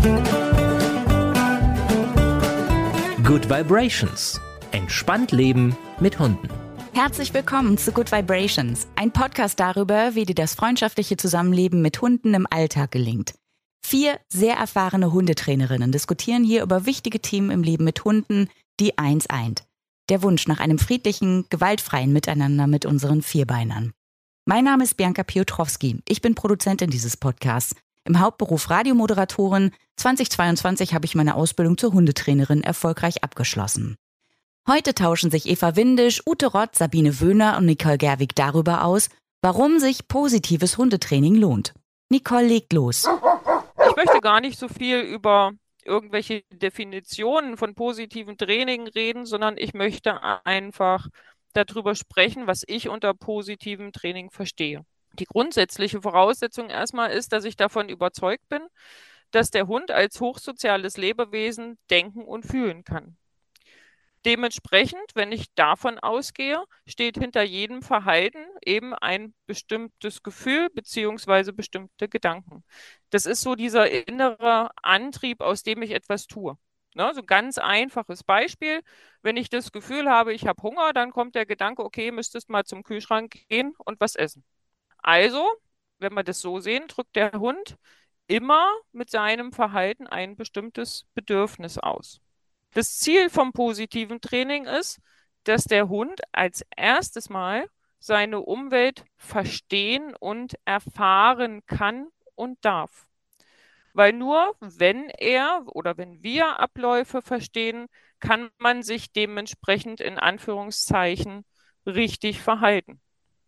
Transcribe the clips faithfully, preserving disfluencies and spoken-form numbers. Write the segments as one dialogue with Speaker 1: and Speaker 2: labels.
Speaker 1: Good Vibrations. Entspannt leben mit Hunden.
Speaker 2: Herzlich willkommen zu Good Vibrations, ein Podcast darüber, wie dir das freundschaftliche Zusammenleben mit Hunden im Alltag gelingt. Vier sehr erfahrene Hundetrainerinnen diskutieren hier über wichtige Themen im Leben mit Hunden, die eins eint: der Wunsch nach einem friedlichen, gewaltfreien Miteinander mit unseren Vierbeinern. Mein Name ist Bianca Piotrowski. Ich bin Produzentin dieses Podcasts. Im Hauptberuf Radiomoderatorin. zweitausendzweiundzwanzig habe ich meine Ausbildung zur Hundetrainerin erfolgreich abgeschlossen. Heute tauschen sich Eva Windisch, Ute Rott, Sabine Wöhner und Nicole Gerwig darüber aus, warum sich positives Hundetraining lohnt. Nicole legt los.
Speaker 3: Ich möchte gar nicht so viel über irgendwelche Definitionen von positivem Training reden, sondern ich möchte einfach darüber sprechen, was ich unter positivem Training verstehe. Die grundsätzliche Voraussetzung erstmal ist, dass ich davon überzeugt bin, dass der Hund als hochsoziales Lebewesen denken und fühlen kann. Dementsprechend, wenn ich davon ausgehe, steht hinter jedem Verhalten eben ein bestimmtes Gefühl bzw. bestimmte Gedanken. Das ist so dieser innere Antrieb, aus dem ich etwas tue. Ne, so ein ganz einfaches Beispiel. Wenn ich das Gefühl habe, ich habe Hunger, dann kommt der Gedanke, okay, müsstest mal zum Kühlschrank gehen und was essen. Also, wenn wir das so sehen, drückt der Hund immer mit seinem Verhalten ein bestimmtes Bedürfnis aus. Das Ziel vom positiven Training ist, dass der Hund als erstes Mal seine Umwelt verstehen und erfahren kann und darf. Weil nur wenn er oder wenn wir Abläufe verstehen, kann man sich dementsprechend in Anführungszeichen richtig verhalten.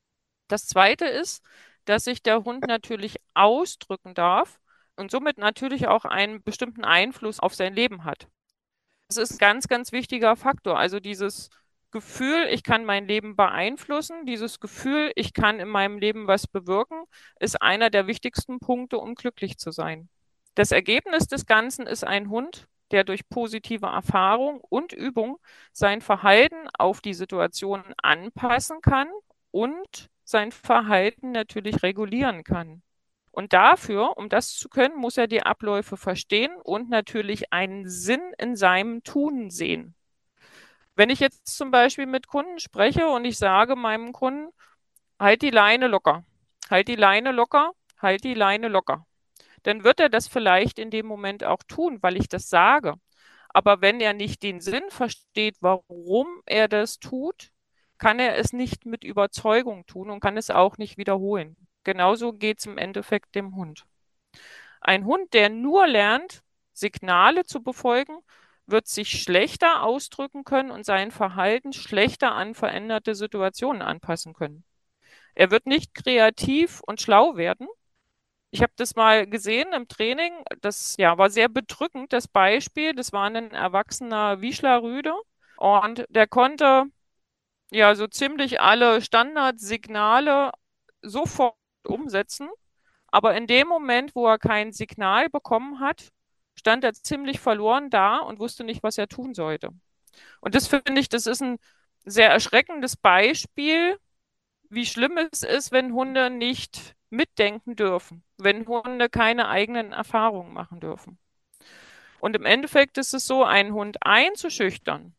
Speaker 3: Das Zweite ist, dass sich der Hund natürlich ausdrücken darf und somit natürlich auch einen bestimmten Einfluss auf sein Leben hat. Das ist ein ganz, ganz wichtiger Faktor. Also dieses Gefühl, ich kann mein Leben beeinflussen, dieses Gefühl, ich kann in meinem Leben was bewirken, ist einer der wichtigsten Punkte, um glücklich zu sein. Das Ergebnis des Ganzen ist ein Hund, der durch positive Erfahrung und Übung sein Verhalten auf die Situation anpassen kann und sein Verhalten natürlich regulieren kann. Und dafür, um das zu können, muss er die Abläufe verstehen und natürlich einen Sinn in seinem Tun sehen. Wenn ich jetzt zum Beispiel mit Kunden spreche und ich sage meinem Kunden, halt die Leine locker, halt die Leine locker, halt die Leine locker, dann wird er das vielleicht in dem Moment auch tun, weil ich das sage. Aber wenn er nicht den Sinn versteht, warum er das tut, kann er es nicht mit Überzeugung tun und kann es auch nicht wiederholen. Genauso geht es im Endeffekt dem Hund. Ein Hund, der nur lernt, Signale zu befolgen, wird sich schlechter ausdrücken können und sein Verhalten schlechter an veränderte Situationen anpassen können. Er wird nicht kreativ und schlau werden. Ich habe das mal gesehen im Training, das ja, war sehr bedrückend, das Beispiel. Das war ein erwachsener Vizsla-Rüde und der konnte ja so ziemlich alle Standardsignale sofort umsetzen. Aber in dem Moment, wo er kein Signal bekommen hat, stand er ziemlich verloren da und wusste nicht, was er tun sollte. Und das finde ich, das ist ein sehr erschreckendes Beispiel, wie schlimm es ist, wenn Hunde nicht mitdenken dürfen, wenn Hunde keine eigenen Erfahrungen machen dürfen. Und im Endeffekt ist es so, einen Hund einzuschüchtern,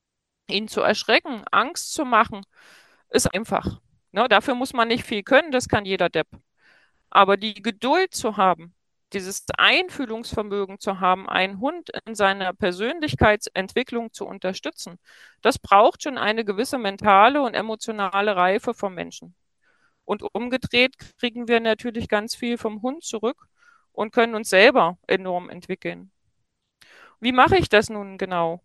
Speaker 3: ihn zu erschrecken, Angst zu machen, ist einfach. Ne, dafür muss man nicht viel können, das kann jeder Depp. Aber die Geduld zu haben, dieses Einfühlungsvermögen zu haben, einen Hund in seiner Persönlichkeitsentwicklung zu unterstützen, das braucht schon eine gewisse mentale und emotionale Reife vom Menschen. Und umgedreht kriegen wir natürlich ganz viel vom Hund zurück und können uns selber enorm entwickeln. Wie mache ich das nun genau?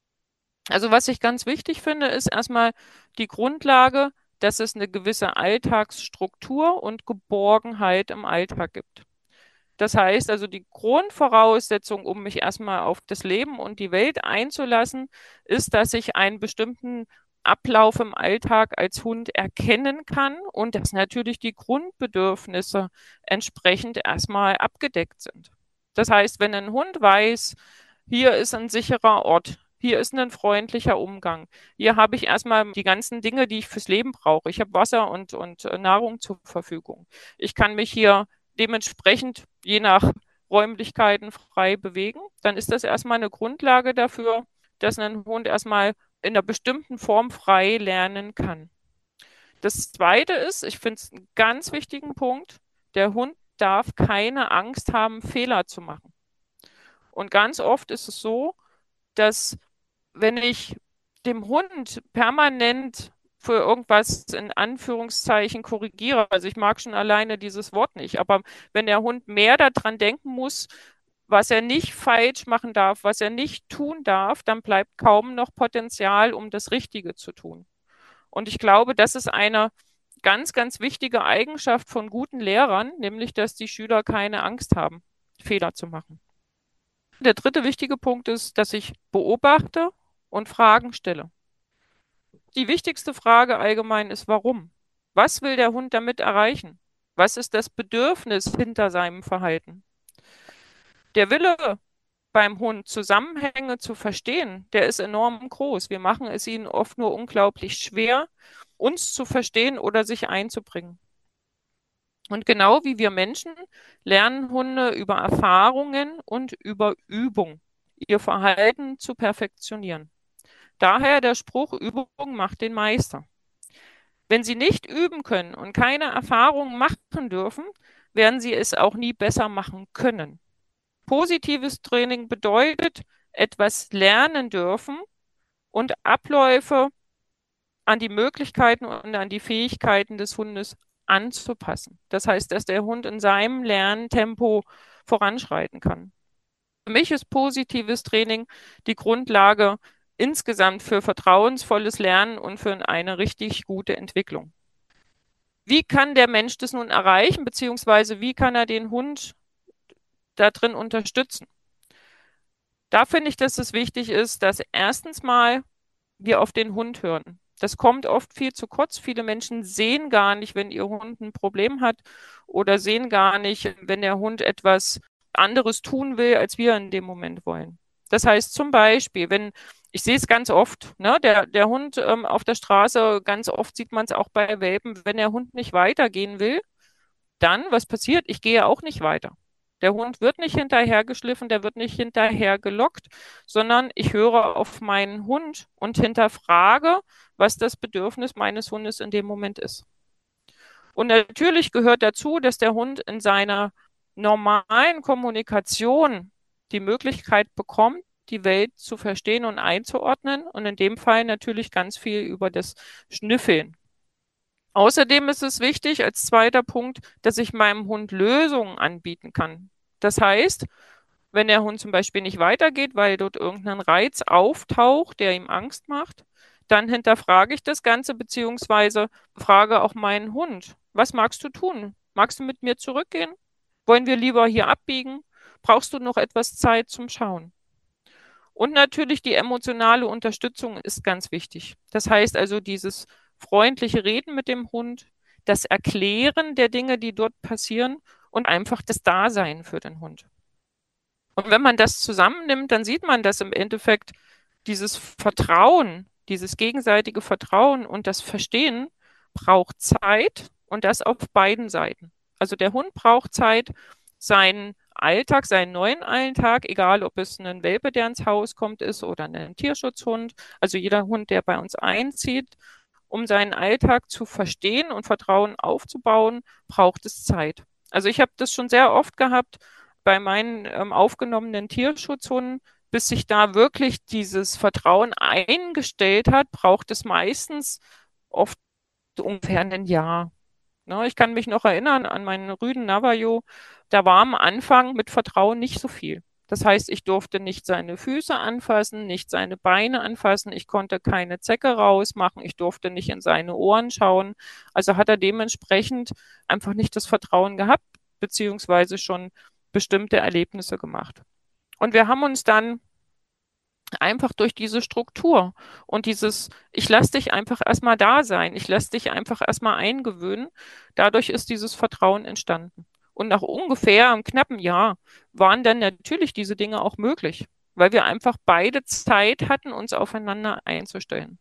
Speaker 3: Also was ich ganz wichtig finde, ist erstmal die Grundlage, dass es eine gewisse Alltagsstruktur und Geborgenheit im Alltag gibt. Das heißt also, die Grundvoraussetzung, um mich erstmal auf das Leben und die Welt einzulassen, ist, dass ich einen bestimmten Ablauf im Alltag als Hund erkennen kann und dass natürlich die Grundbedürfnisse entsprechend erstmal abgedeckt sind. Das heißt, wenn ein Hund weiß, hier ist ein sicherer Ort, hier ist ein freundlicher Umgang, hier habe ich erstmal die ganzen Dinge, die ich fürs Leben brauche. Ich habe Wasser und, und Nahrung zur Verfügung. Ich kann mich hier dementsprechend, je nach Räumlichkeiten frei bewegen, dann ist das erstmal eine Grundlage dafür, dass ein Hund erstmal in einer bestimmten Form frei lernen kann. Das Zweite ist, ich finde es einen ganz wichtigen Punkt, der Hund darf keine Angst haben, Fehler zu machen. Und ganz oft ist es so, dass wenn ich dem Hund permanent für irgendwas in Anführungszeichen korrigiere, also ich mag schon alleine dieses Wort nicht, aber wenn der Hund mehr daran denken muss, was er nicht falsch machen darf, was er nicht tun darf, dann bleibt kaum noch Potenzial, um das Richtige zu tun. Und ich glaube, das ist eine ganz, ganz wichtige Eigenschaft von guten Lehrern, nämlich, dass die Schüler keine Angst haben, Fehler zu machen. Der dritte wichtige Punkt ist, dass ich beobachte und Fragen stelle. Die wichtigste Frage allgemein ist, warum? Was will der Hund damit erreichen? Was ist das Bedürfnis hinter seinem Verhalten? Der Wille beim Hund, Zusammenhänge zu verstehen, der ist enorm groß. Wir machen es ihnen oft nur unglaublich schwer, uns zu verstehen oder sich einzubringen. Und genau wie wir Menschen lernen Hunde über Erfahrungen und über Übung, ihr Verhalten zu perfektionieren. Daher der Spruch, Übung macht den Meister. Wenn sie nicht üben können und keine Erfahrungen machen dürfen, werden sie es auch nie besser machen können. Positives Training bedeutet, etwas lernen dürfen und Abläufe an die Möglichkeiten und an die Fähigkeiten des Hundes anzupassen. Das heißt, dass der Hund in seinem Lerntempo voranschreiten kann. Für mich ist positives Training die Grundlage insgesamt für vertrauensvolles Lernen und für eine richtig gute Entwicklung. Wie kann der Mensch das nun erreichen, beziehungsweise wie kann er den Hund da drin unterstützen? Da finde ich, dass es wichtig ist, dass erstens mal wir auf den Hund hören. Das kommt oft viel zu kurz. Viele Menschen sehen gar nicht, wenn ihr Hund ein Problem hat oder sehen gar nicht, wenn der Hund etwas anderes tun will, als wir in dem Moment wollen. Das heißt zum Beispiel, wenn, ich sehe es ganz oft, ne, der, der Hund ähm, auf der Straße, ganz oft sieht man es auch bei Welpen, wenn der Hund nicht weitergehen will, dann, was passiert? Ich gehe auch nicht weiter. Der Hund wird nicht hinterhergeschliffen, der wird nicht hinterhergelockt, sondern ich höre auf meinen Hund und hinterfrage, was das Bedürfnis meines Hundes in dem Moment ist. Und natürlich gehört dazu, dass der Hund in seiner normalen Kommunikation die Möglichkeit bekommt, die Welt zu verstehen und einzuordnen und in dem Fall natürlich ganz viel über das Schnüffeln. Außerdem ist es wichtig, als zweiter Punkt, dass ich meinem Hund Lösungen anbieten kann. Das heißt, wenn der Hund zum Beispiel nicht weitergeht, weil dort irgendein Reiz auftaucht, der ihm Angst macht, dann hinterfrage ich das Ganze, beziehungsweise frage auch meinen Hund, was magst du tun? Magst du mit mir zurückgehen? Wollen wir lieber hier abbiegen? Brauchst du noch etwas Zeit zum Schauen? Und natürlich die emotionale Unterstützung ist ganz wichtig. Das heißt also dieses freundliche Reden mit dem Hund, das Erklären der Dinge, die dort passieren und einfach das Dasein für den Hund. Und wenn man das zusammennimmt, dann sieht man, dass im Endeffekt dieses Vertrauen, dieses gegenseitige Vertrauen und das Verstehen braucht Zeit und das auf beiden Seiten. Also der Hund braucht Zeit, seinen Alltag, seinen neuen Alltag, egal ob es ein Welpe, der ins Haus kommt, ist oder ein Tierschutzhund, also jeder Hund, der bei uns einzieht, um seinen Alltag zu verstehen und Vertrauen aufzubauen, braucht es Zeit. Also ich habe das schon sehr oft gehabt bei meinen ähm, aufgenommenen Tierschutzhunden, bis sich da wirklich dieses Vertrauen eingestellt hat, braucht es meistens oft ungefähr ein Jahr. Ne, ich kann mich noch erinnern an meinen Rüden Navajo, da war am Anfang mit Vertrauen nicht so viel. Das heißt, ich durfte nicht seine Füße anfassen, nicht seine Beine anfassen, ich konnte keine Zecke rausmachen, ich durfte nicht in seine Ohren schauen. Also hat er dementsprechend einfach nicht das Vertrauen gehabt, beziehungsweise schon bestimmte Erlebnisse gemacht. Und wir haben uns dann einfach durch diese Struktur und dieses, ich lasse dich einfach erstmal da sein, ich lasse dich einfach erstmal eingewöhnen, dadurch ist dieses Vertrauen entstanden. Und nach ungefähr einem knappen Jahr waren dann natürlich diese Dinge auch möglich, weil wir einfach beide Zeit hatten, uns aufeinander einzustellen.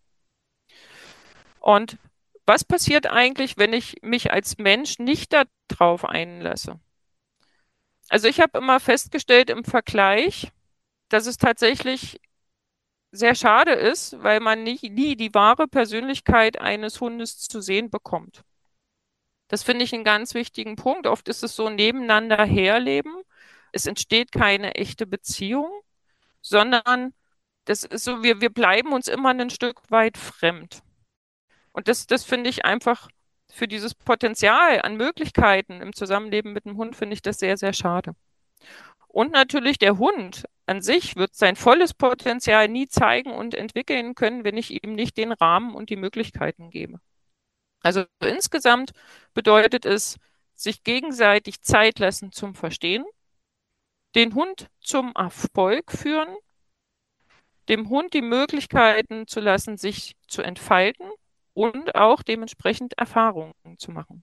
Speaker 3: Und was passiert eigentlich, wenn ich mich als Mensch nicht darauf einlasse? Also ich habe immer festgestellt im Vergleich, dass es tatsächlich sehr schade ist, weil man nie, nie die wahre Persönlichkeit eines Hundes zu sehen bekommt. Das finde ich einen ganz wichtigen Punkt. Oft ist es so nebeneinander herleben. Es entsteht keine echte Beziehung, sondern das ist so, wir, wir bleiben uns immer ein Stück weit fremd. Und das, das finde ich einfach für dieses Potenzial an Möglichkeiten im Zusammenleben mit dem Hund, finde ich das sehr, sehr schade. Und natürlich der Hund an sich wird sein volles Potenzial nie zeigen und entwickeln können, wenn ich ihm nicht den Rahmen und die Möglichkeiten gebe. Also insgesamt bedeutet es, sich gegenseitig Zeit lassen zum Verstehen, den Hund zum Erfolg führen, dem Hund die Möglichkeiten zu lassen, sich zu entfalten und auch dementsprechend Erfahrungen zu machen.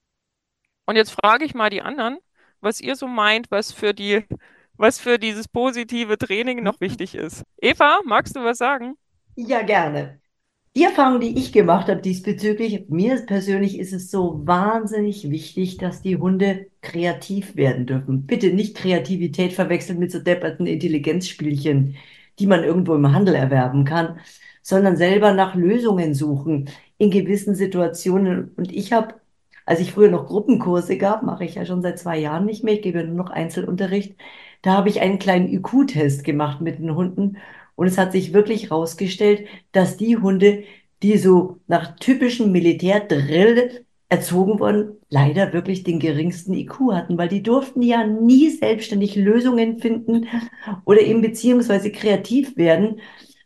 Speaker 3: Und jetzt frage ich mal die anderen, was ihr so meint, was für die, was für dieses positive Training noch wichtig ist. Eva, magst du was sagen?
Speaker 4: Ja, gerne. Die Erfahrung, die ich gemacht habe diesbezüglich, mir persönlich ist es so wahnsinnig wichtig, dass die Hunde kreativ werden dürfen. Bitte nicht Kreativität verwechseln mit so depperten Intelligenzspielchen, die man irgendwo im Handel erwerben kann, sondern selber nach Lösungen suchen in gewissen Situationen. Und ich habe, als ich früher noch Gruppenkurse gab, mache ich ja schon seit zwei Jahren nicht mehr, ich gebe ja nur noch Einzelunterricht, da habe ich einen kleinen I Q-Test gemacht mit den Hunden. Und es hat sich wirklich herausgestellt, dass die Hunde, die so nach typischem Militärdrill erzogen wurden, leider wirklich den geringsten I Q hatten, weil die durften ja nie selbstständig Lösungen finden oder eben beziehungsweise kreativ werden.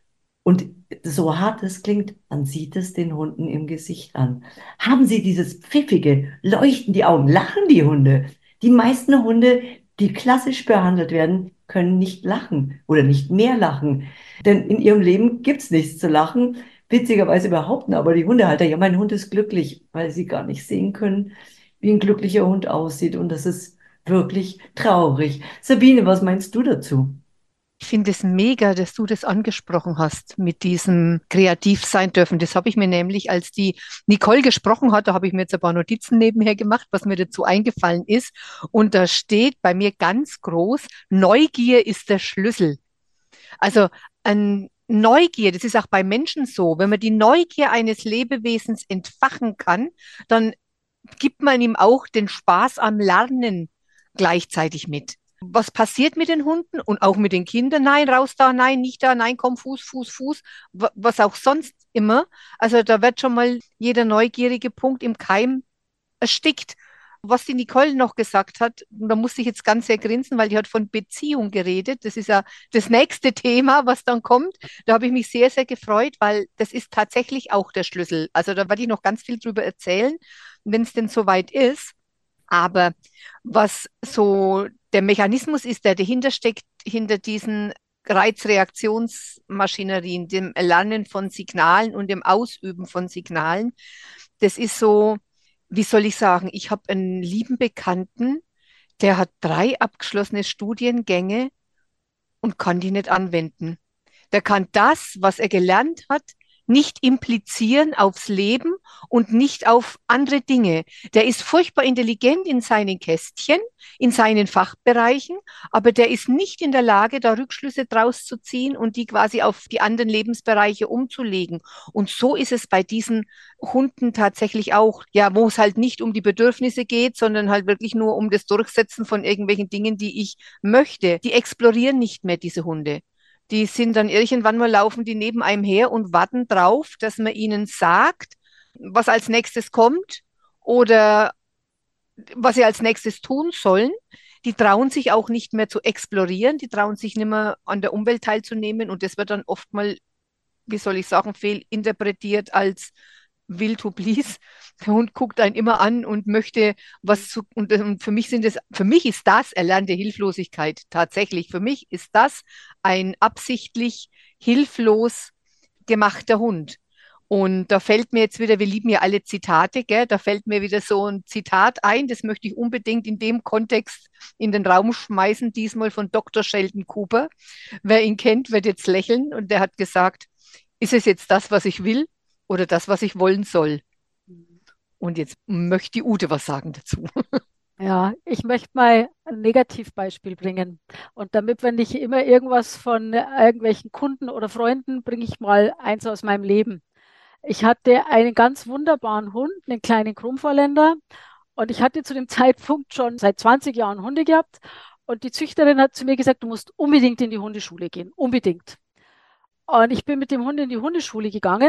Speaker 4: Und so hart es klingt, man sieht es den Hunden im Gesicht an. Haben sie dieses pfiffige, leuchten die Augen, lachen die Hunde. Die meisten Hunde, die klassisch behandelt werden, können nicht lachen oder nicht mehr lachen. Denn in ihrem Leben gibt es nichts zu lachen. Witzigerweise behaupten aber die Hundehalter, ja, mein Hund ist glücklich, weil sie gar nicht sehen können, wie ein glücklicher Hund aussieht. Und das ist wirklich traurig. Sabine, was meinst du dazu?
Speaker 5: Ich finde es mega, dass du das angesprochen hast mit diesem kreativ sein dürfen. Das habe ich mir nämlich, als die Nicole gesprochen hat, da habe ich mir jetzt ein paar Notizen nebenher gemacht, was mir dazu eingefallen ist. Und da steht bei mir ganz groß, Neugier ist der Schlüssel. Also ein Neugier, das ist auch bei Menschen so. Wenn man die Neugier eines Lebewesens entfachen kann, dann gibt man ihm auch den Spaß am Lernen gleichzeitig mit. Was passiert mit den Hunden und auch mit den Kindern? Nein, raus da, nein, nicht da, nein, komm, Fuß, Fuß, Fuß, wa- was auch sonst immer. Also da wird schon mal jeder neugierige Punkt im Keim erstickt. Was die Nicole noch gesagt hat, da musste ich jetzt ganz sehr grinsen, weil die hat von Beziehung geredet. Das ist ja das nächste Thema, was dann kommt. Da habe ich mich sehr, sehr gefreut, weil das ist tatsächlich auch der Schlüssel. Also da werde ich noch ganz viel drüber erzählen, wenn es denn soweit ist. Aber was so der Mechanismus ist, der dahinter steckt, hinter diesen Reizreaktionsmaschinerien, dem Erlernen von Signalen und dem Ausüben von Signalen, das ist so, wie soll ich sagen, ich habe einen lieben Bekannten, der hat drei abgeschlossene Studiengänge und kann die nicht anwenden. Der kann das, was er gelernt hat, nicht implizieren aufs Leben und nicht auf andere Dinge. Der ist furchtbar intelligent in seinen Kästchen, in seinen Fachbereichen, aber der ist nicht in der Lage, da Rückschlüsse draus zu ziehen und die quasi auf die anderen Lebensbereiche umzulegen. Und so ist es bei diesen Hunden tatsächlich auch, ja, wo es halt nicht um die Bedürfnisse geht, sondern halt wirklich nur um das Durchsetzen von irgendwelchen Dingen, die ich möchte. Die explorieren nicht mehr, diese Hunde. Die sind dann irgendwann mal laufen die neben einem her und warten drauf, dass man ihnen sagt, was als nächstes kommt oder was sie als nächstes tun sollen. Die trauen sich auch nicht mehr zu explorieren, die trauen sich nicht mehr an der Umwelt teilzunehmen und das wird dann oft mal, wie soll ich sagen, fehlinterpretiert als will to please. Der Hund guckt einen immer an und möchte was zu, und, und für mich sind es, für mich ist das erlernte Hilflosigkeit tatsächlich. Für mich ist das ein absichtlich hilflos gemachter Hund. Und da fällt mir jetzt wieder, wir lieben ja alle Zitate, gell? Da fällt mir wieder so ein Zitat ein, das möchte ich unbedingt in dem Kontext in den Raum schmeißen, diesmal von Doktor Sheldon Cooper. Wer ihn kennt, wird jetzt lächeln und der hat gesagt, ist es jetzt das, was ich will oder das, was ich wollen soll? Und jetzt möchte die Ute was sagen dazu.
Speaker 6: Ja, ich möchte mal ein Negativbeispiel bringen. Und damit wir nicht immer irgendwas von äh, irgendwelchen Kunden oder Freunden, bringe ich mal eins aus meinem Leben. Ich hatte einen ganz wunderbaren Hund, einen kleinen Krummvorländer. Und ich hatte zu dem Zeitpunkt schon seit zwanzig Jahren Hunde gehabt. Und die Züchterin hat zu mir gesagt, du musst unbedingt in die Hundeschule gehen. Unbedingt. Und ich bin mit dem Hund in die Hundeschule gegangen.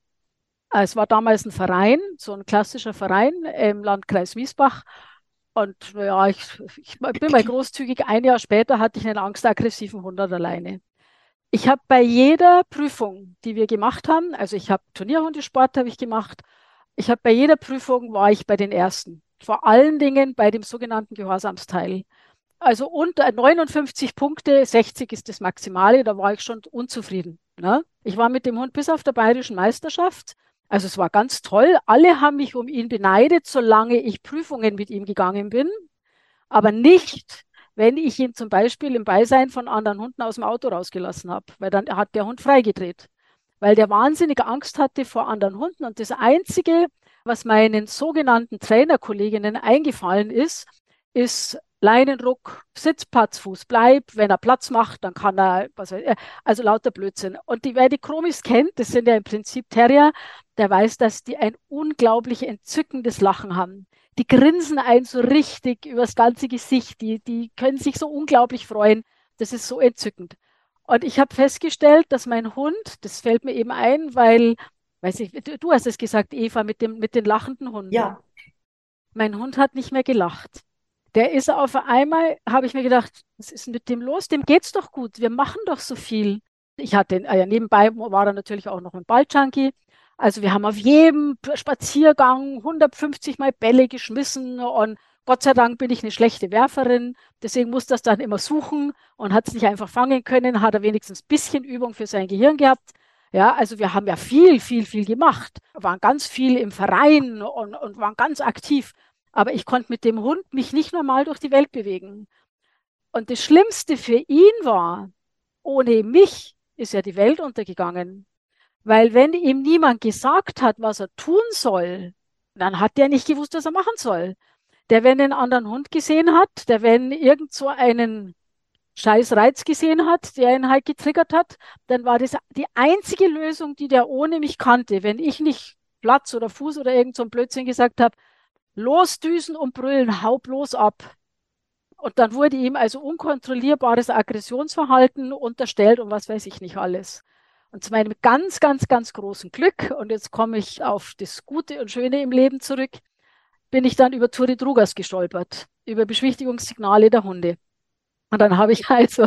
Speaker 6: Es war damals ein Verein, so ein klassischer Verein im Landkreis Miesbach. Und ja, ich, ich bin mal großzügig. Ein Jahr später hatte ich einen angstaggressiven Hund an der Leine. Ich habe bei jeder Prüfung, die wir gemacht haben, also ich habe Turnierhundesport habe ich gemacht, ich habe bei jeder Prüfung war ich bei den Ersten. Vor allen Dingen bei dem sogenannten Gehorsamsteil. Also unter neunundfünfzig Punkte, sechzig ist das Maximale, da war ich schon unzufrieden. Ne? Ich war mit dem Hund bis auf der bayerischen Meisterschaft. Also es war ganz toll. Alle haben mich um ihn beneidet, solange ich Prüfungen mit ihm gegangen bin, aber nicht, wenn ich ihn zum Beispiel im Beisein von anderen Hunden aus dem Auto rausgelassen habe, weil dann hat der Hund freigedreht, weil der wahnsinnige Angst hatte vor anderen Hunden. Und das Einzige, was meinen sogenannten Trainerkolleginnen eingefallen ist, ist Leinenruck, Sitzplatzfuß, bleib. Wenn er Platz macht, dann kann er, was weiß ich, also lauter Blödsinn. Und die, wer die Chromis kennt, das sind ja im Prinzip Terrier, der weiß, dass die ein unglaublich entzückendes Lachen haben. Die grinsen einen so richtig übers ganze Gesicht, die, die können sich so unglaublich freuen. Das ist so entzückend. Und ich habe festgestellt, dass mein Hund, das fällt mir eben ein, weil, weiß ich, du du hast es gesagt, Eva, mit dem, mit den lachenden Hunden.
Speaker 4: Ja,
Speaker 6: Mein Hund hat nicht mehr gelacht. Der ist auf einmal, habe ich mir gedacht, was ist mit dem los? Dem geht's doch gut. Wir machen doch so viel. Ich hatte, äh, ja, nebenbei war er natürlich auch noch ein Balljunkie. Also wir haben auf jedem Spaziergang hundertfünfzig Mal Bälle geschmissen und Gott sei Dank bin ich eine schlechte Werferin. Deswegen muss das dann immer suchen und hat es nicht einfach fangen können, hat er wenigstens ein bisschen Übung für sein Gehirn gehabt. Ja, also wir haben ja viel, viel, viel gemacht, waren ganz viel im Verein und, und waren ganz aktiv. Aber ich konnte mit dem Hund mich nicht normal durch die Welt bewegen. Und das Schlimmste für ihn war, ohne mich ist ja die Welt untergegangen. Weil wenn ihm niemand gesagt hat, was er tun soll, dann hat der nicht gewusst, was er machen soll. Der, wenn einen anderen Hund gesehen hat, der, wenn irgend so einen scheiß Reiz gesehen hat, der ihn halt getriggert hat, dann war das die einzige Lösung, die der ohne mich kannte. Wenn ich nicht Platz oder Fuß oder irgend so ein Blödsinn gesagt habe, losdüsen und brüllen, hau bloß ab. Und dann wurde ihm also unkontrollierbares Aggressionsverhalten unterstellt und was weiß ich nicht alles. Und zu meinem ganz, ganz, ganz großen Glück, und jetzt komme ich auf das Gute und Schöne im Leben zurück, bin ich dann über Turi-Drugas gestolpert, über Beschwichtigungssignale der Hunde. Und dann habe ich also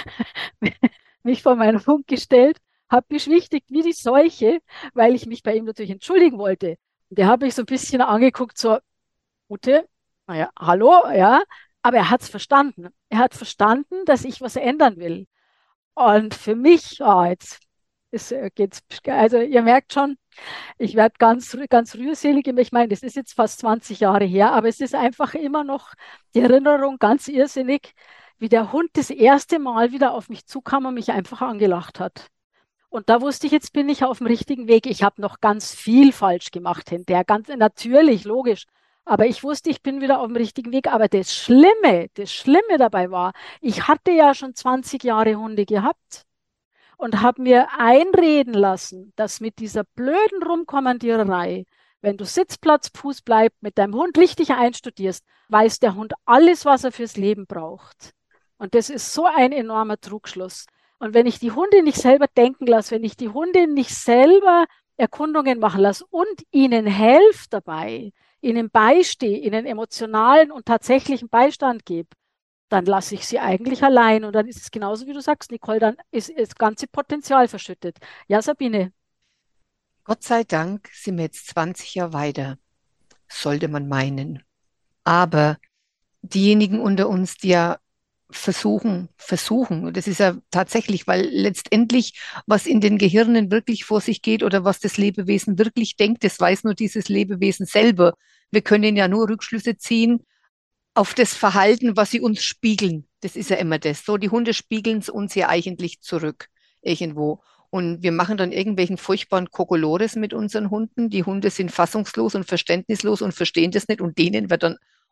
Speaker 6: mich vor meinen Hund gestellt, habe beschwichtigt wie die Seuche, weil ich mich bei ihm natürlich entschuldigen wollte. Und der habe ich so ein bisschen angeguckt, so, Ute, naja, hallo, ja, aber er hat es verstanden. Er hat verstanden, dass ich was ändern will. Und für mich, ah, jetzt ist, äh, geht's, also ihr merkt schon, ich werde ganz, rü- ganz rührselig. Ich meine, das ist jetzt fast zwanzig Jahre her, aber es ist einfach immer noch die Erinnerung ganz irrsinnig, wie der Hund das erste Mal wieder auf mich zukam und mich einfach angelacht hat. Und da wusste ich, jetzt bin ich auf dem richtigen Weg. Ich habe noch ganz viel falsch gemacht hinterher, ganz natürlich, logisch. Aber ich wusste, ich bin wieder auf dem richtigen Weg. Aber das Schlimme, das Schlimme dabei war, ich hatte ja schon zwanzig Jahre Hunde gehabt und habe mir einreden lassen, dass mit dieser blöden Rumkommandiererei, wenn du Sitzplatz, Fuß bleib, mit deinem Hund richtig einstudierst, weiß der Hund alles, was er fürs Leben braucht. Und das ist so ein enormer Trugschluss. Und wenn ich die Hunde nicht selber denken lasse, wenn ich die Hunde nicht selber Erkundungen machen lasse und ihnen helfe dabei, ihnen beistehe, ihnen emotionalen und tatsächlichen Beistand gebe, dann lasse ich sie eigentlich allein. Und dann ist es genauso, wie du sagst, Nicole, dann ist das ganze Potenzial verschüttet. Ja, Sabine.
Speaker 5: Gott sei Dank sind wir jetzt zwanzig Jahre weiter, sollte man meinen. Aber diejenigen unter uns, die ja versuchen, versuchen, und das ist ja tatsächlich, weil letztendlich, was in den Gehirnen wirklich vor sich geht oder was das Lebewesen wirklich denkt, das weiß nur dieses Lebewesen selber. Wir können ja nur Rückschlüsse ziehen auf das Verhalten, was sie uns spiegeln. Das ist ja immer das. So, die Hunde spiegeln es uns ja eigentlich zurück, irgendwo. Und wir machen dann irgendwelchen furchtbaren Kokolores mit unseren Hunden. Die Hunde sind fassungslos und verständnislos und verstehen das nicht. Und denen wird dann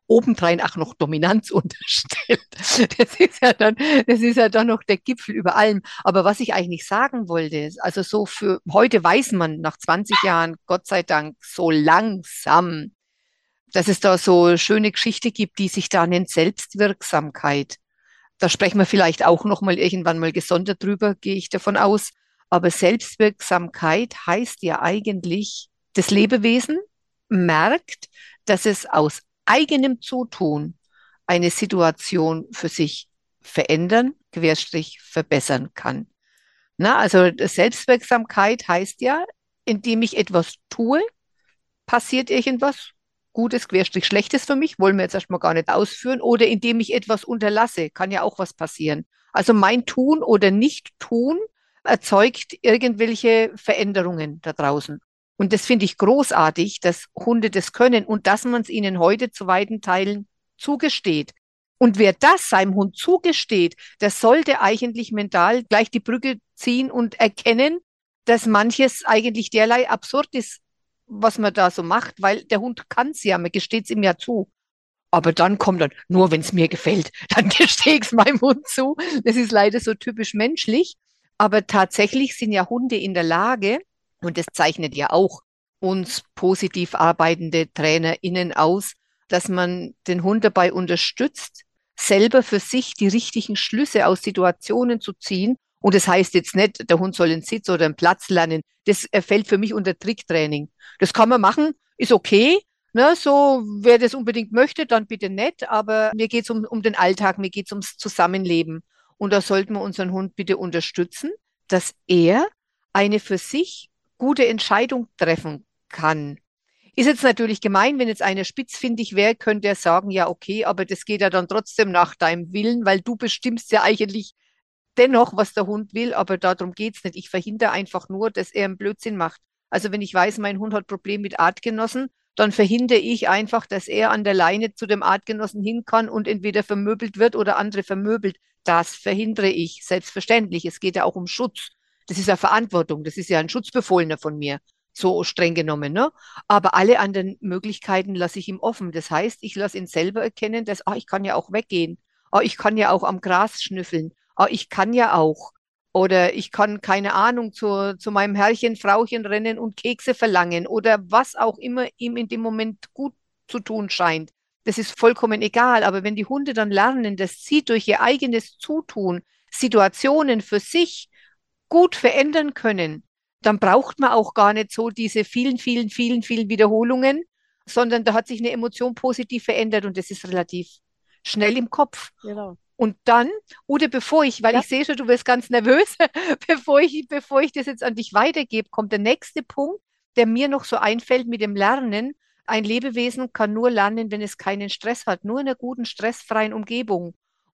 Speaker 5: obendrein auch noch Dominanz unterstellt. Das ist ja dann, das ist ja dann noch der Gipfel über allem. Aber was ich eigentlich sagen wollte, also so für heute weiß man nach zwanzig Jahren, Gott sei Dank, so langsam, dass es da so eine schöne Geschichte gibt, die sich da nennt Selbstwirksamkeit. Da sprechen wir vielleicht auch noch mal irgendwann mal gesondert drüber, gehe ich davon aus. Aber Selbstwirksamkeit heißt ja eigentlich, das Lebewesen merkt, dass es aus eigenem Zutun eine Situation für sich verändern, Querstrich verbessern kann. Na, also Selbstwirksamkeit heißt ja, indem ich etwas tue, passiert irgendwas Gutes, Querstrich Schlechtes für mich, wollen wir jetzt erstmal gar nicht ausführen, oder indem ich etwas unterlasse, kann ja auch was passieren. Also mein Tun oder Nicht-Tun erzeugt irgendwelche Veränderungen da draußen. Und das finde ich großartig, dass Hunde das können und dass man es ihnen heute zu weiten Teilen zugesteht. Und wer das seinem Hund zugesteht, der sollte eigentlich mental gleich die Brücke ziehen und erkennen, dass manches eigentlich derlei absurd ist, was man da so macht, weil der Hund kann es ja, man gesteht es ihm ja zu. Aber dann kommt dann, nur wenn es mir gefällt, dann gestehe ich es meinem Hund zu. Das ist leider so typisch menschlich. Aber tatsächlich sind ja Hunde in der Lage, und das zeichnet ja auch uns positiv arbeitende TrainerInnen aus, dass man den Hund dabei unterstützt, selber für sich die richtigen Schlüsse aus Situationen zu ziehen. Und das heißt jetzt nicht, der Hund soll einen Sitz oder einen Platz lernen. Das fällt für mich unter Tricktraining. Das kann man machen, ist okay. Ne, so, wer das unbedingt möchte, dann bitte nicht. Aber mir geht es um, um den Alltag, mir geht es ums Zusammenleben. Und da sollten wir unseren Hund bitte unterstützen, dass er eine für sich gute Entscheidung treffen kann. Ist jetzt natürlich gemein, wenn jetzt einer spitzfindig wäre, könnte er sagen, ja okay, aber das geht ja dann trotzdem nach deinem Willen, weil du bestimmst ja eigentlich dennoch, was der Hund will, aber darum geht's nicht. Ich verhindere einfach nur, dass er einen Blödsinn macht. Also wenn ich weiß, mein Hund hat Probleme mit Artgenossen, dann verhindere ich einfach, dass er an der Leine zu dem Artgenossen hin kann und entweder vermöbelt wird oder andere vermöbelt. Das verhindere ich, selbstverständlich. Es geht ja auch um Schutz. Das ist ja Verantwortung. Das ist ja ein Schutzbefohlener von mir, so streng genommen, ne? Aber alle anderen Möglichkeiten lasse ich ihm offen. Das heißt, ich lasse ihn selber erkennen, dass, ah, ich kann ja auch weggehen. Ah, ich kann ja auch am Gras schnüffeln. Ah, ich kann ja auch. Oder ich kann, keine Ahnung, zu, zu meinem Herrchen, Frauchen rennen und Kekse verlangen oder was auch immer ihm in dem Moment gut zu tun scheint. Das ist vollkommen egal. Aber wenn die Hunde dann lernen, dass sie durch ihr eigenes Zutun Situationen für sich gut verändern können, dann braucht man auch gar nicht so diese vielen, vielen, vielen, vielen Wiederholungen, sondern da hat sich eine Emotion positiv verändert und das ist relativ schnell im Kopf.
Speaker 6: Genau.
Speaker 5: Und dann, oder bevor ich, weil
Speaker 6: Ja.
Speaker 5: ich sehe schon, du wirst ganz nervös, bevor ich, bevor ich das jetzt an dich weitergebe, kommt der nächste Punkt, der mir noch so einfällt mit dem Lernen. Ein Lebewesen kann nur lernen, wenn es keinen Stress hat, nur in einer guten, stressfreien Umgebung.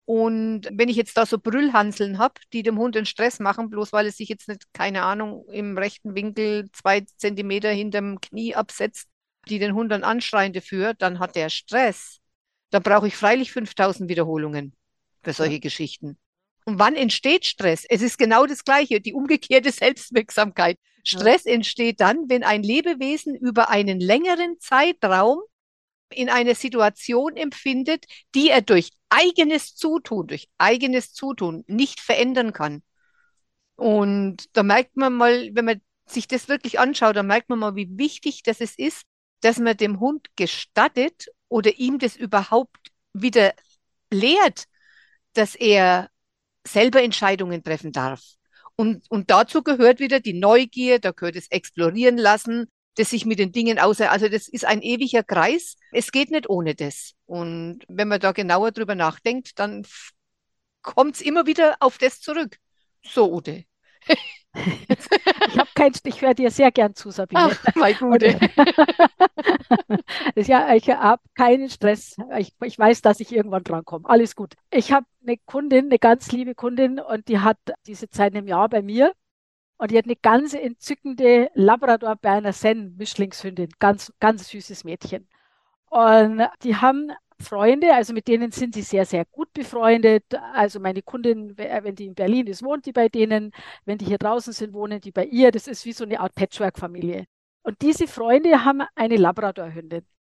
Speaker 5: Und wenn ich jetzt da so Brüllhanseln habe, die dem Hund den Stress machen, bloß weil es sich jetzt nicht, keine Ahnung, im rechten Winkel zwei Zentimeter hinterm Knie absetzt, die den Hund dann anschreien dafür, dann hat der Stress. Dann brauche ich freilich fünftausend Wiederholungen für solche Geschichten. Und wann entsteht Stress? Es ist genau das Gleiche, die umgekehrte Selbstwirksamkeit. Stress entsteht dann, wenn ein Lebewesen über einen längeren Zeitraum in einer Situation empfindet, die er durch eigenes Zutun, durch eigenes Zutun nicht verändern kann. Und da merkt man mal, wenn man sich das wirklich anschaut, dann merkt man mal, wie wichtig das es ist, dass man dem Hund gestattet oder ihm das überhaupt wieder lehrt, dass er selber Entscheidungen treffen darf. Und, und dazu gehört wieder die Neugier, da gehört das Explorieren lassen, das sich mit den Dingen außer, also das ist ein ewiger Kreis. Es geht nicht ohne das. Und wenn man da genauer drüber nachdenkt, dann kommt es immer wieder auf das zurück. So, Ute.
Speaker 6: Ich habe kein, ich höre dir sehr gern zu, Sabine.
Speaker 5: Ach, mein Gute.
Speaker 6: Ja, ich habe keinen Stress. Ich, ich weiß, dass ich irgendwann drankomme. Alles gut. Ich habe eine Kundin, eine ganz liebe Kundin, und die hat diese Zeit im Jahr bei mir. Und die hat eine ganz entzückende Labrador-Berner Senn-Mischlingshündin. Ganz, ganz süßes Mädchen. Und die haben Freunde, also mit denen sind sie sehr, sehr gut befreundet. Also meine Kundin, wenn die in Berlin ist, wohnt die bei denen. Wenn die hier draußen sind, wohnen die bei ihr. Das ist wie so eine Art Patchwork-Familie. Und diese Freunde haben eine Labrador-Hündin.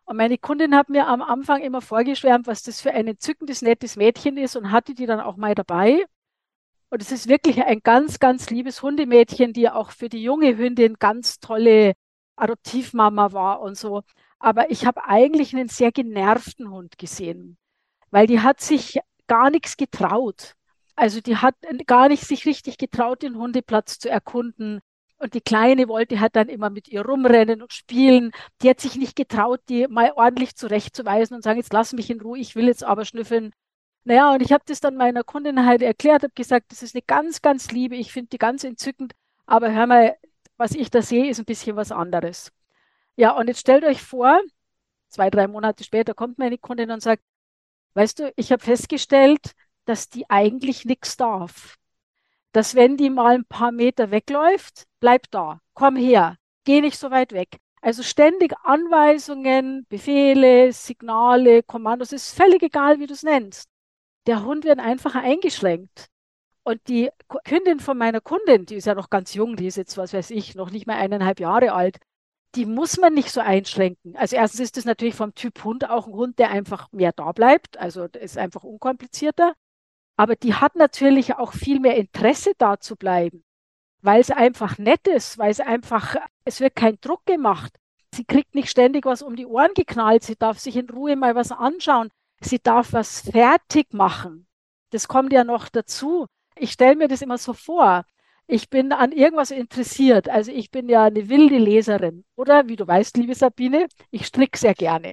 Speaker 6: Und meine Kundin hat mir am Anfang immer vorgeschwärmt, was das für ein entzückendes, nettes Mädchen ist und hatte die dann auch mal dabei. Und es ist wirklich ein ganz, ganz liebes Hundemädchen, die auch für die junge Hündin ganz tolle Adoptivmama war und so. Aber ich habe eigentlich einen sehr genervten Hund gesehen, weil die hat sich gar nichts getraut. Also die hat gar nicht sich richtig getraut, den Hundeplatz zu erkunden. Und die Kleine wollte halt dann immer mit ihr rumrennen und spielen. Die hat sich nicht getraut, die mal ordentlich zurechtzuweisen und sagen, jetzt lass mich in Ruhe, ich will jetzt aber schnüffeln. Naja, und ich habe das dann meiner Kundin halt erklärt, habe gesagt, das ist eine ganz, ganz liebe, ich finde die ganz entzückend, aber hör mal, was ich da sehe, ist ein bisschen was anderes. Ja, und jetzt stellt euch vor, zwei, drei Monate später kommt meine Kundin und sagt, weißt du, ich habe festgestellt, dass die eigentlich nichts darf. Dass wenn die mal ein paar Meter wegläuft, bleib da, komm her, geh nicht so weit weg. Also ständig Anweisungen, Befehle, Signale, Kommandos, ist völlig egal, wie du es nennst. Der Hund wird einfach eingeschränkt. Und die Hündin von meiner Kundin, die ist ja noch ganz jung, die ist jetzt, was weiß ich, noch nicht mal eineinhalb Jahre alt, die muss man nicht so einschränken. Also erstens ist das natürlich vom Typ Hund auch ein Hund, der einfach mehr da bleibt, also ist einfach unkomplizierter. Aber die hat natürlich auch viel mehr Interesse da zu bleiben, weil es einfach nett ist, weil es einfach, es wird kein Druck gemacht. Sie kriegt nicht ständig was um die Ohren geknallt, sie darf sich in Ruhe mal was anschauen, sie darf was fertig machen. Das kommt ja noch dazu. Ich stelle mir das immer so vor. Ich bin an irgendwas interessiert. Also ich bin ja eine wilde Leserin. Oder wie du weißt, liebe Sabine, ich stricke sehr gerne.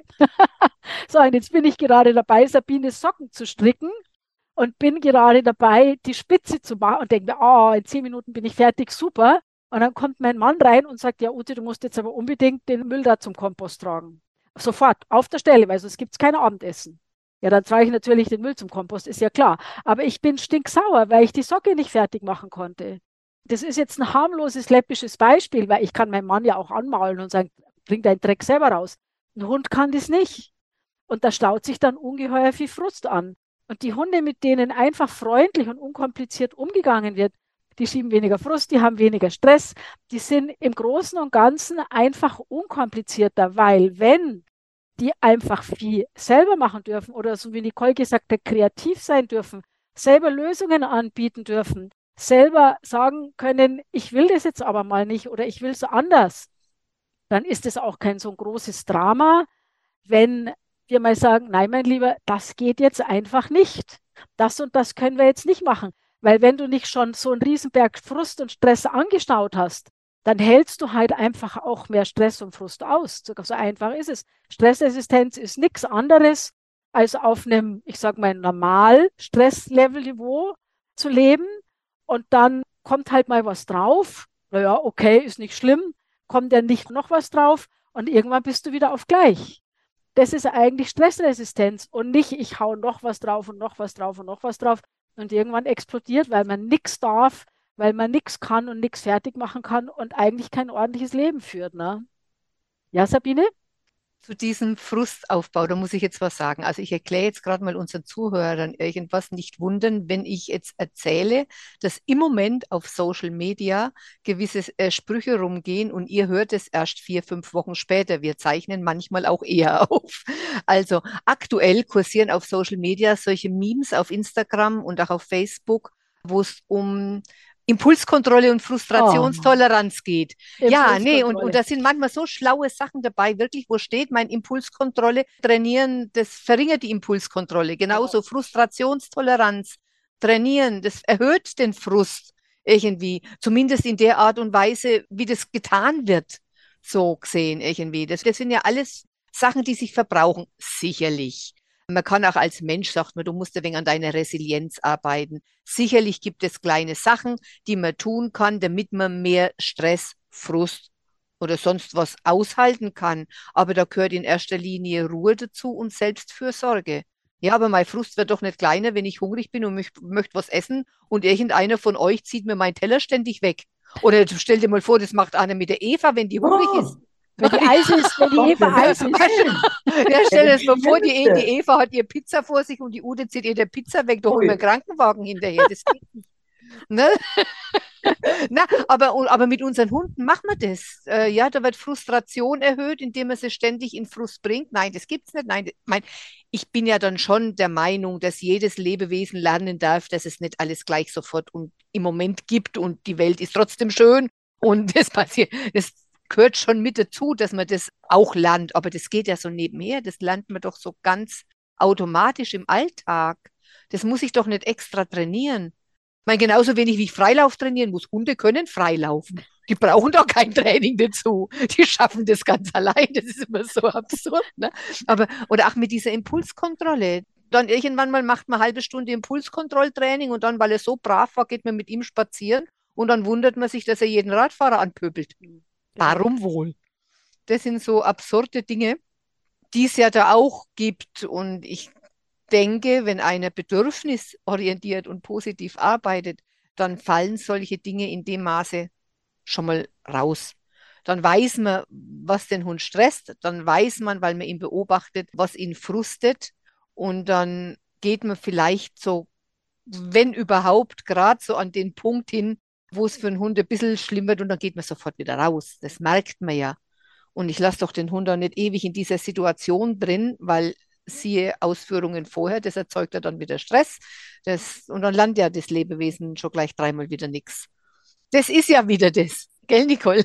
Speaker 6: So, und jetzt bin ich gerade dabei, Sabines Socken zu stricken und bin gerade dabei, die Spitze zu machen und denke mir, oh, in zehn Minuten bin ich fertig, super. Und dann kommt mein Mann rein und sagt, ja Ute, du musst jetzt aber unbedingt den Müll da zum Kompost tragen. Sofort, auf der Stelle, weil sonst gibt es kein Abendessen. Ja, dann trage ich natürlich den Müll zum Kompost, ist ja klar. Aber ich bin stinksauer, weil ich die Socke nicht fertig machen konnte. Das ist jetzt ein harmloses, läppisches Beispiel, weil ich kann meinen Mann ja auch anmaulen und sagen, bring deinen Dreck selber raus. Ein Hund kann das nicht. Und da staut sich dann ungeheuer viel Frust an. Und die Hunde, mit denen einfach freundlich und unkompliziert umgegangen wird, die schieben weniger Frust, die haben weniger Stress, die sind im Großen und Ganzen einfach unkomplizierter, weil wenn die einfach viel selber machen dürfen oder so wie Nicole gesagt hat, kreativ sein dürfen, selber Lösungen anbieten dürfen, selber sagen können, ich will das jetzt aber mal nicht oder ich will es anders, dann ist es auch kein so ein großes Drama, wenn wir mal sagen, nein, mein Lieber, das geht jetzt einfach nicht. Das und das können wir jetzt nicht machen. Weil wenn du nicht schon so einen Riesenberg Frust und Stress angestaut hast, dann hältst du halt einfach auch mehr Stress und Frust aus. So einfach ist es. Stressresistenz ist nichts anderes, als auf einem, ich sage mal, normal Stresslevel-Niveau zu leben. Und dann kommt halt mal was drauf. Naja, okay, ist nicht schlimm. Kommt ja nicht noch was drauf. Und irgendwann bist du wieder auf gleich. Das ist eigentlich Stressresistenz und nicht, ich hau noch was drauf und noch was drauf und noch was drauf und irgendwann explodiert, weil man nichts darf, weil man nichts kann und nichts fertig machen kann und eigentlich kein ordentliches Leben führt. Ne? Ja, Sabine?
Speaker 5: Zu diesem Frustaufbau, da muss ich jetzt was sagen. Also ich erkläre jetzt gerade mal unseren Zuhörern irgendwas, nicht wundern, wenn ich jetzt erzähle, dass im Moment auf Social Media gewisse äh, Sprüche rumgehen und ihr hört es erst vier, fünf Wochen später. Wir zeichnen manchmal auch eher auf. Also aktuell kursieren auf Social Media solche Memes auf Instagram und auch auf Facebook, wo es um Impulskontrolle und Frustrationstoleranz geht. Ja, nee, und, und da sind manchmal so schlaue Sachen dabei, wirklich, wo steht, mein Impulskontrolle trainieren, das verringert die Impulskontrolle. Genauso Frustrationstoleranz trainieren, das erhöht den Frust irgendwie, zumindest in der Art und Weise, wie das getan wird, so gesehen irgendwie. Das, das sind ja alles Sachen, die sich verbrauchen, sicherlich. Man kann auch als Mensch, sagt man, du musst ein wenig an deiner Resilienz arbeiten. Sicherlich gibt es kleine Sachen, die man tun kann, damit man mehr Stress, Frust oder sonst was aushalten kann. Aber da gehört in erster Linie Ruhe dazu und Selbstfürsorge. Ja, aber mein Frust wird doch nicht kleiner, wenn ich hungrig bin und möchte möcht was essen und irgendeiner von euch zieht mir meinen Teller ständig weg. Oder stell dir mal vor, das macht einer mit der Eva, wenn die hungrig
Speaker 4: Oh.
Speaker 5: ist.
Speaker 6: Wenn die Eis ist, wenn die Eva Eis ist.
Speaker 5: Ja, stell dir das mal vor, die, E- die Eva hat ihr Pizza vor sich und die Ute zieht ihr der Pizza weg, da holen wir einen Krankenwagen hinterher. Das geht nicht. Ne? Na, aber, aber mit unseren Hunden machen wir das. Äh, ja, da wird Frustration erhöht, indem man sie ständig in Frust bringt. Nein, das gibt's nicht. Nein, mein, ich bin ja dann schon der Meinung, dass jedes Lebewesen lernen darf, dass es nicht alles gleich sofort und im Moment gibt und die Welt ist trotzdem schön und das passiert, das gehört schon mit dazu, dass man das auch lernt. Aber das geht ja so nebenher. Das lernt man doch so ganz automatisch im Alltag. Das muss ich doch nicht extra trainieren. Ich meine, genauso wenig wie ich Freilauf trainieren muss. Hunde können Freilaufen. Die brauchen doch kein Training dazu. Die schaffen das ganz allein. Das ist immer so absurd. Ne? Aber, oder auch mit dieser Impulskontrolle. Dann irgendwann mal macht man eine halbe Stunde Impulskontrolltraining und dann, weil er so brav war, geht man mit ihm spazieren und dann wundert man sich, dass er jeden Radfahrer anpöbelt. Warum wohl? Das sind so absurde Dinge, die es ja da auch gibt. Und ich denke, wenn einer bedürfnisorientiert und positiv arbeitet, dann fallen solche Dinge in dem Maße schon mal raus. Dann weiß man, was den Hund stresst. Dann weiß man, weil man ihn beobachtet, was ihn frustet. Und dann geht man vielleicht so, wenn überhaupt, gerade so an den Punkt hin, wo es für einen Hund ein bisschen schlimm wird und dann geht man sofort wieder raus. Das merkt man ja. Und ich lasse doch den Hund auch nicht ewig in dieser Situation drin, weil siehe Ausführungen vorher, das erzeugt ja dann wieder Stress. Das, und dann lernt ja das Lebewesen schon gleich dreimal wieder nichts. Das ist ja wieder das. Gell, Nicole?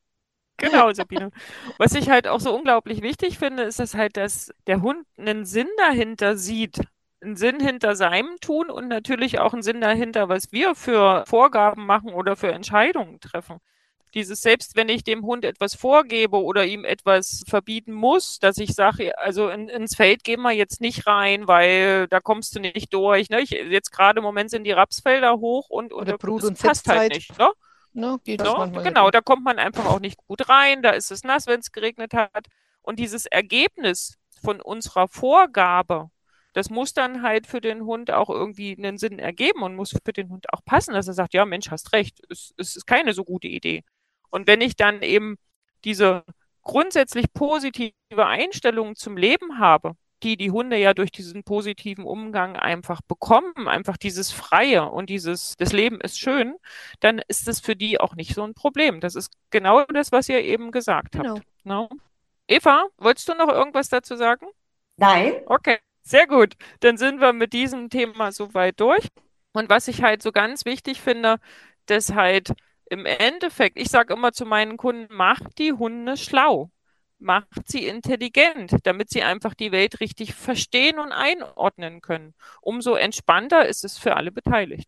Speaker 3: Genau, Sabine. Was ich halt auch so unglaublich wichtig finde, ist, dass halt, dass der Hund einen Sinn dahinter sieht. Einen Sinn hinter seinem Tun und natürlich auch einen Sinn dahinter, was wir für Vorgaben machen oder für Entscheidungen treffen. Dieses, selbst wenn ich dem Hund etwas vorgebe oder ihm etwas verbieten muss, dass ich sage, also in, ins Feld gehen wir jetzt nicht rein, weil da kommst du nicht durch. Ne? Ich, jetzt gerade im Moment sind die Rapsfelder hoch und, und
Speaker 5: Oder Brut-
Speaker 3: das
Speaker 5: und
Speaker 3: passt halt nicht. Ne?
Speaker 5: No, geht
Speaker 3: no, genau, da kommt man einfach auch nicht gut rein, da ist es nass, wenn es geregnet hat. Und dieses Ergebnis von unserer Vorgabe, das muss dann halt für den Hund auch irgendwie einen Sinn ergeben und muss für den Hund auch passen, dass er sagt, ja Mensch, hast recht, es, es ist keine so gute Idee. Und wenn ich dann eben diese grundsätzlich positive Einstellung zum Leben habe, die die Hunde ja durch diesen positiven Umgang einfach bekommen, einfach dieses Freie und dieses, das Leben ist schön, dann ist es für die auch nicht so ein Problem. Das ist genau das, was ihr eben gesagt
Speaker 5: Genau.
Speaker 3: habt. No? Eva, wolltest du noch irgendwas dazu sagen?
Speaker 4: Nein?
Speaker 3: Okay, sehr gut. Dann sind wir mit diesem Thema soweit durch. Und was ich halt so ganz wichtig finde, dass halt im Endeffekt, ich sage immer zu meinen Kunden, macht die Hunde schlau, macht sie intelligent, damit sie einfach die Welt richtig verstehen und einordnen können. Umso entspannter ist es für alle Beteiligten.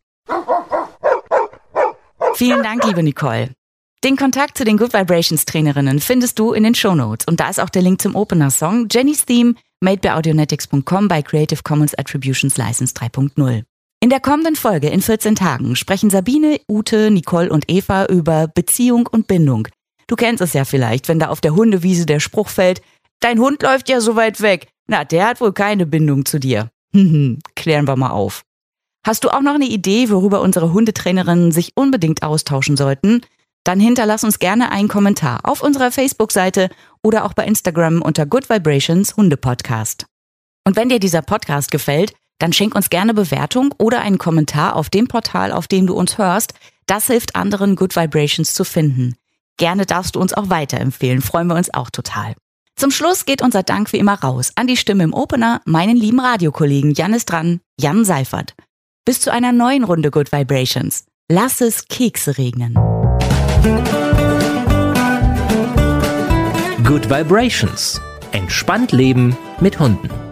Speaker 2: Vielen Dank, liebe Nicole. Den Kontakt zu den Good Vibrations Trainerinnen findest du in den Shownotes und da ist auch der Link zum Opener-Song Jenny's Theme, made by audionetics punkt com bei Creative Commons Attributions License drei punkt null. In der kommenden Folge in vierzehn Tagen sprechen Sabine, Ute, Nicole und Eva über Beziehung und Bindung. Du kennst es ja vielleicht, wenn da auf der Hundewiese der Spruch fällt, dein Hund läuft ja so weit weg. Na, der hat wohl keine Bindung zu dir. Hm, klären wir mal auf. Hast du auch noch eine Idee, worüber unsere Hundetrainerinnen sich unbedingt austauschen sollten? Dann hinterlass uns gerne einen Kommentar auf unserer Facebook-Seite oder auch bei Instagram unter Good Vibrations Hunde-Podcast. Und wenn dir dieser Podcast gefällt, dann schenk uns gerne Bewertung oder einen Kommentar auf dem Portal, auf dem du uns hörst. Das hilft anderen, Good Vibrations zu finden. Gerne darfst du uns auch weiterempfehlen, freuen wir uns auch total. Zum Schluss geht unser Dank wie immer raus an die Stimme im Opener, meinen lieben Radiokollegen Jan ist dran, Jan Seifert. Bis zu einer neuen Runde Good Vibrations. Lass es Kekse regnen.
Speaker 1: Good Vibrations. Entspannt leben mit Hunden.